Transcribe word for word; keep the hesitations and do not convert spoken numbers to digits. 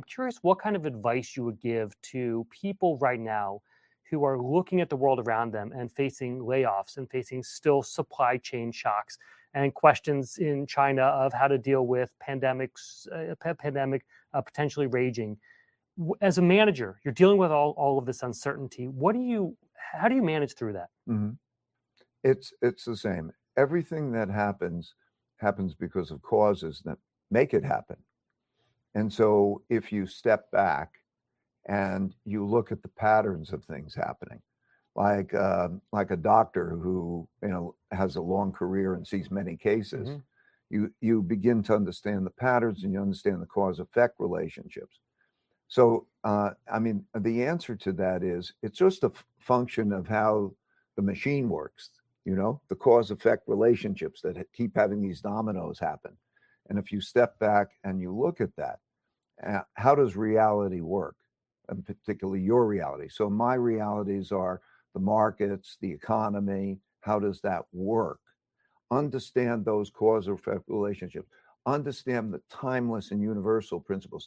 I'm curious what kind of advice you would give to people right now who are looking at the world around them and facing layoffs and facing still supply chain shocks and questions in China of how to deal with pandemics, uh, pa- pandemic uh, potentially raging. W- As a manager, you're dealing with all, all of this uncertainty. What do you, how do you manage through that? Mhm. It's it's the same. Everything that happens happens because of causes that make it happen. And so if you step back and you look at the patterns of things happening, like um, like a doctor who you know has a long career and sees many cases, Hmm. you you begin to understand the patterns and you understand the cause effect relationships. So uh, I mean, the answer to that is it's just a f- function of how the machine works. You know, the cause effect relationships that ha- keep having these dominoes happen. And if you step back and you look at that, uh, how does reality work? And particularly your reality. So my realities are the markets, the economy. How does that work? Understand those cause or effect relationships. Understand the timeless and universal principles.